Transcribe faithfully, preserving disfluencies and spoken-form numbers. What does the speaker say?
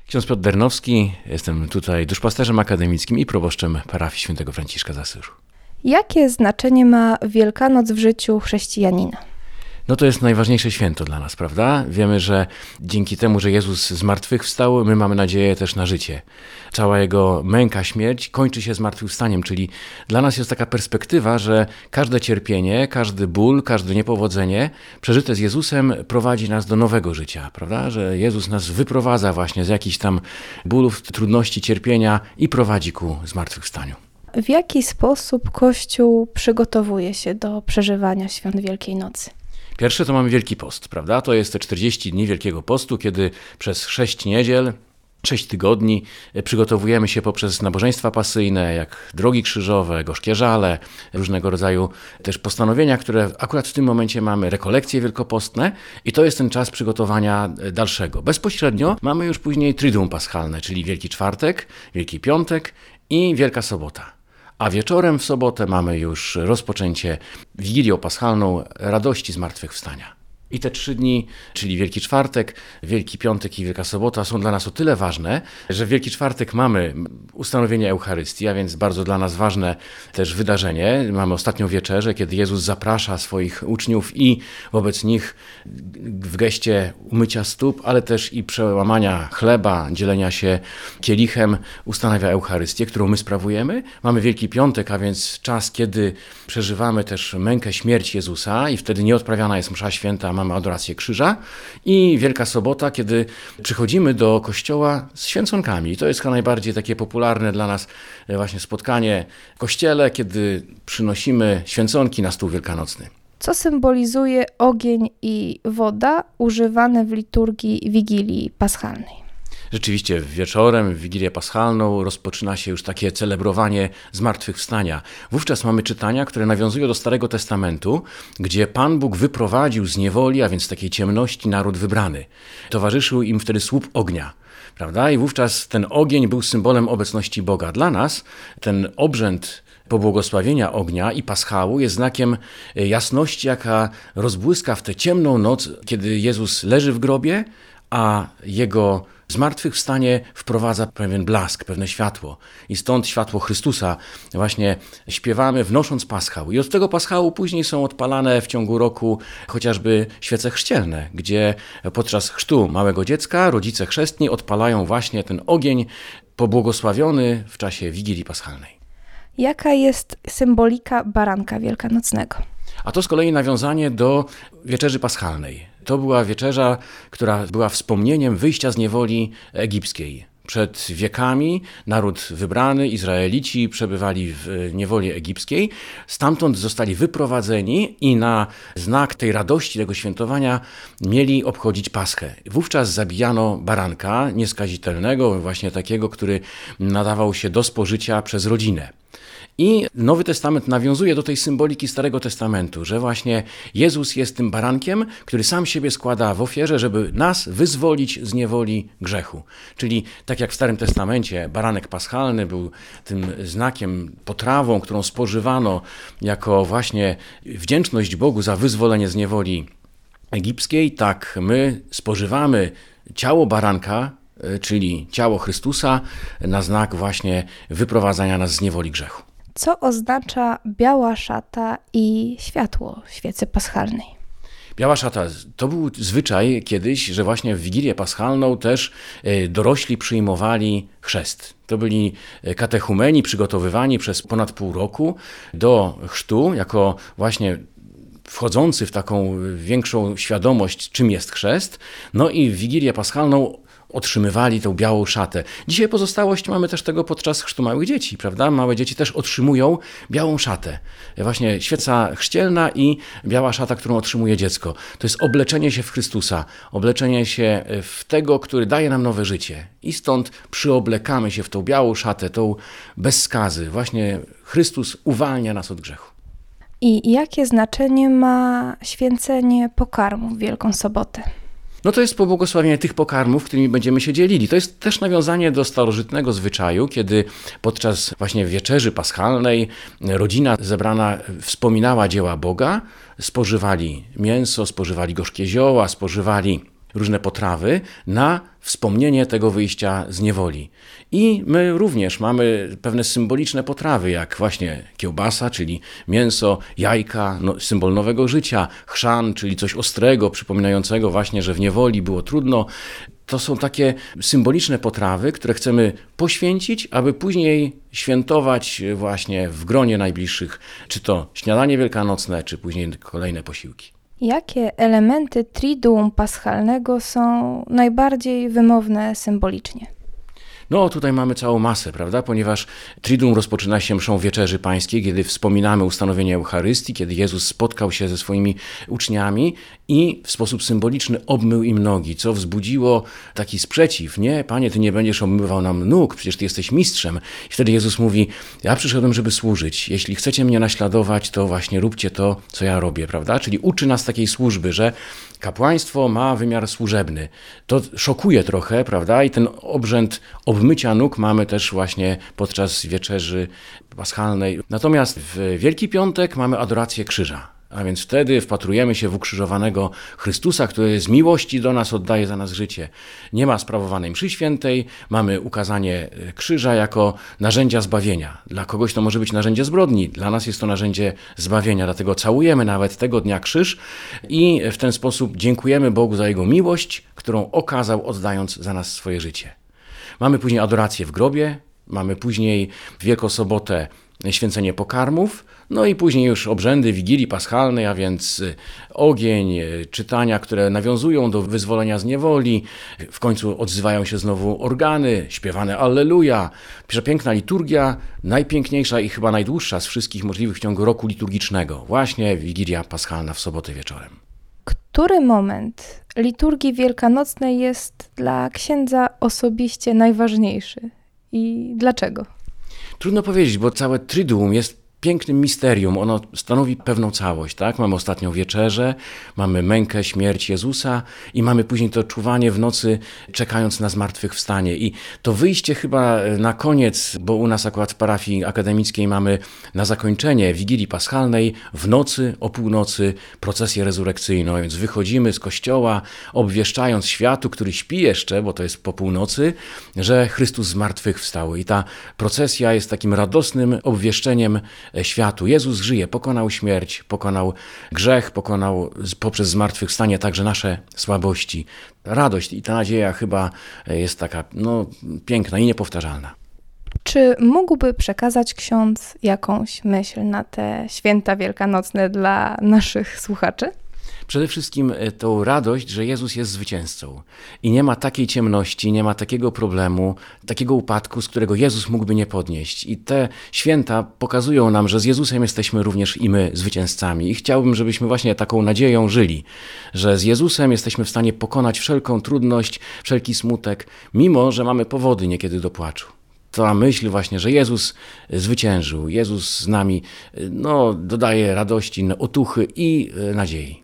Ksiądz Piotr Dernowski, jestem tutaj duszpasterzem akademickim i proboszczem parafii świętego Franciszka z Asyżu. Jakie znaczenie ma Wielkanoc w życiu chrześcijanina? No to jest najważniejsze święto dla nas, prawda? Wiemy, że dzięki temu, że Jezus zmartwychwstał, my mamy nadzieję też na życie. Cała Jego męka, śmierć kończy się zmartwychwstaniem, czyli dla nas jest taka perspektywa, że każde cierpienie, każdy ból, każde niepowodzenie przeżyte z Jezusem prowadzi nas do nowego życia, prawda? Że Jezus nas wyprowadza właśnie z jakichś tam bólów, trudności, cierpienia i prowadzi ku zmartwychwstaniu. W jaki sposób Kościół przygotowuje się do przeżywania świąt Wielkiej Nocy? Pierwsze to mamy Wielki Post, prawda? To jest te czterdzieści dni Wielkiego Postu, kiedy przez sześć niedziel, sześć tygodni przygotowujemy się poprzez nabożeństwa pasyjne, jak drogi krzyżowe, gorzkie żale, różnego rodzaju też postanowienia, które akurat w tym momencie mamy, rekolekcje wielkopostne i to jest ten czas przygotowania dalszego. Bezpośrednio mamy już później Triduum Paschalne, czyli Wielki Czwartek, Wielki Piątek i Wielka Sobota. A wieczorem w sobotę mamy już rozpoczęcie Wigilią Paschalną radości zmartwychwstania. I te trzy dni, czyli Wielki Czwartek, Wielki Piątek i Wielka Sobota są dla nas o tyle ważne, że w Wielki Czwartek mamy ustanowienie Eucharystii, a więc bardzo dla nas ważne też wydarzenie. Mamy ostatnią wieczerzę, kiedy Jezus zaprasza swoich uczniów i wobec nich w geście umycia stóp, ale też i przełamania chleba, dzielenia się kielichem ustanawia Eucharystię, którą my sprawujemy. Mamy Wielki Piątek, a więc czas, kiedy przeżywamy też mękę, śmierć Jezusa i wtedy nie odprawiana jest msza święta, mamy adorację krzyża i Wielka Sobota, kiedy przychodzimy do kościoła z święconkami. I to jest chyba najbardziej takie popularne dla nas właśnie spotkanie w kościele, kiedy przynosimy święconki na stół wielkanocny. Co symbolizuje ogień i woda używane w liturgii Wigilii Paschalnej? Rzeczywiście wieczorem, w Wigilię Paschalną rozpoczyna się już takie celebrowanie zmartwychwstania. Wówczas mamy czytania, które nawiązują do Starego Testamentu, gdzie Pan Bóg wyprowadził z niewoli, a więc z takiej ciemności, naród wybrany. Towarzyszył im wtedy słup ognia, prawda? I wówczas ten ogień był symbolem obecności Boga. Dla nas ten obrzęd pobłogosławienia ognia i paschału jest znakiem jasności, jaka rozbłyska w tę ciemną noc, kiedy Jezus leży w grobie, a Jego zmartwychwstanie wprowadza pewien blask, pewne światło. I stąd światło Chrystusa właśnie śpiewamy, wnosząc paschał. I od tego paschału później są odpalane w ciągu roku chociażby świece chrzcielne, gdzie podczas chrztu małego dziecka rodzice chrzestni odpalają właśnie ten ogień pobłogosławiony w czasie Wigilii Paschalnej. Jaka jest symbolika baranka wielkanocnego? A to z kolei nawiązanie do wieczerzy paschalnej. To była wieczerza, która była wspomnieniem wyjścia z niewoli egipskiej. Przed wiekami naród wybrany, Izraelici, przebywali w niewoli egipskiej. Stamtąd zostali wyprowadzeni i na znak tej radości, tego świętowania mieli obchodzić Paschę. Wówczas zabijano baranka nieskazitelnego, właśnie takiego, który nadawał się do spożycia przez rodzinę. I Nowy Testament nawiązuje do tej symboliki Starego Testamentu, że właśnie Jezus jest tym barankiem, który sam siebie składa w ofierze, żeby nas wyzwolić z niewoli grzechu. Czyli tak jak w Starym Testamencie baranek paschalny był tym znakiem, potrawą, którą spożywano jako właśnie wdzięczność Bogu za wyzwolenie z niewoli egipskiej, tak my spożywamy ciało baranka, czyli ciało Chrystusa, na znak właśnie wyprowadzania nas z niewoli grzechu. Co oznacza biała szata i światło świecy paschalnej? Biała szata, to był zwyczaj kiedyś, że właśnie w Wigilię Paschalną też dorośli przyjmowali chrzest. To byli katechumeni przygotowywani przez ponad pół roku do chrztu, jako właśnie wchodzący w taką większą świadomość, czym jest chrzest. No i w Wigilię Paschalną otrzymywali tą białą szatę. Dzisiaj pozostałość mamy też tego podczas chrztu małych dzieci, prawda? Małe dzieci też otrzymują białą szatę. Właśnie świeca chrzcielna i biała szata, którą otrzymuje dziecko. To jest obleczenie się w Chrystusa, obleczenie się w tego, który daje nam nowe życie. I stąd przyoblekamy się w tą białą szatę, tą bez skazy. Właśnie Chrystus uwalnia nas od grzechu. I jakie znaczenie ma święcenie pokarmu w Wielką Sobotę? No to jest pobłogosławienie tych pokarmów, którymi będziemy się dzielili. To jest też nawiązanie do starożytnego zwyczaju, kiedy podczas właśnie wieczerzy paschalnej rodzina zebrana wspominała dzieła Boga, spożywali mięso, spożywali gorzkie zioła, spożywali różne potrawy na wspomnienie tego wyjścia z niewoli. I my również mamy pewne symboliczne potrawy, jak właśnie kiełbasa, czyli mięso, jajka, no, symbol nowego życia, chrzan, czyli coś ostrego, przypominającego właśnie, że w niewoli było trudno. To są takie symboliczne potrawy, które chcemy poświęcić, aby później świętować właśnie w gronie najbliższych, czy to śniadanie wielkanocne, czy później kolejne posiłki. Jakie elementy Triduum Paschalnego są najbardziej wymowne symbolicznie? No tutaj mamy całą masę, prawda, ponieważ Triduum rozpoczyna się mszą Wieczerzy Pańskiej, kiedy wspominamy ustanowienie Eucharystii, kiedy Jezus spotkał się ze swoimi uczniami i w sposób symboliczny obmył im nogi, co wzbudziło taki sprzeciw. Nie, Panie, Ty nie będziesz obmywał nam nóg, przecież Ty jesteś mistrzem. I wtedy Jezus mówi, ja przyszedłem, żeby służyć. Jeśli chcecie mnie naśladować, to właśnie róbcie to, co ja robię, prawda? Czyli uczy nas takiej służby, że kapłaństwo ma wymiar służebny. To szokuje trochę, prawda? I ten obrzęd obmycia nóg mamy też właśnie podczas wieczerzy paschalnej. Natomiast w Wielki Piątek mamy adorację krzyża. A więc wtedy wpatrujemy się w ukrzyżowanego Chrystusa, który z miłości do nas oddaje za nas życie. Nie ma sprawowanej mszy świętej, mamy ukazanie krzyża jako narzędzia zbawienia. Dla kogoś to może być narzędzie zbrodni, dla nas jest to narzędzie zbawienia, dlatego całujemy nawet tego dnia krzyż i w ten sposób dziękujemy Bogu za Jego miłość, którą okazał, oddając za nas swoje życie. Mamy później adorację w grobie, mamy później w Wielką Sobotę święcenie pokarmów, no i później już obrzędy Wigilii Paschalnej, a więc ogień, czytania, które nawiązują do wyzwolenia z niewoli. W końcu odzywają się znowu organy, śpiewane Alleluja. Przepiękna liturgia, najpiękniejsza i chyba najdłuższa z wszystkich możliwych w ciągu roku liturgicznego. Właśnie Wigilia Paschalna w sobotę wieczorem. Który moment liturgii wielkanocnej jest dla księdza osobiście najważniejszy i dlaczego? Trudno powiedzieć, bo całe Triduum jest pięknym misterium, ono stanowi pewną całość, tak? Mamy ostatnią wieczerzę, mamy mękę, śmierć Jezusa i mamy później to czuwanie w nocy, czekając na zmartwychwstanie. I to wyjście chyba na koniec, bo u nas akurat w parafii akademickiej mamy na zakończenie Wigilii Paschalnej w nocy, o północy procesję rezurekcyjną, więc wychodzimy z kościoła, obwieszczając światu, który śpi jeszcze, bo to jest po północy, że Chrystus zmartwychwstał. I ta procesja jest takim radosnym obwieszczeniem światu. Jezus żyje, pokonał śmierć, pokonał grzech, pokonał poprzez zmartwychwstanie także nasze słabości. Radość i ta nadzieja chyba jest taka no, piękna i niepowtarzalna. Czy mógłby przekazać ksiądz jakąś myśl na te święta wielkanocne dla naszych słuchaczy? Przede wszystkim tą radość, że Jezus jest zwycięzcą i nie ma takiej ciemności, nie ma takiego problemu, takiego upadku, z którego Jezus mógłby nie podnieść. I te święta pokazują nam, że z Jezusem jesteśmy również i my zwycięzcami. I chciałbym, żebyśmy właśnie taką nadzieją żyli, że z Jezusem jesteśmy w stanie pokonać wszelką trudność, wszelki smutek, mimo że mamy powody niekiedy do płaczu. Ta myśl właśnie, że Jezus zwyciężył, Jezus z nami, no, dodaje radości, otuchy i nadziei.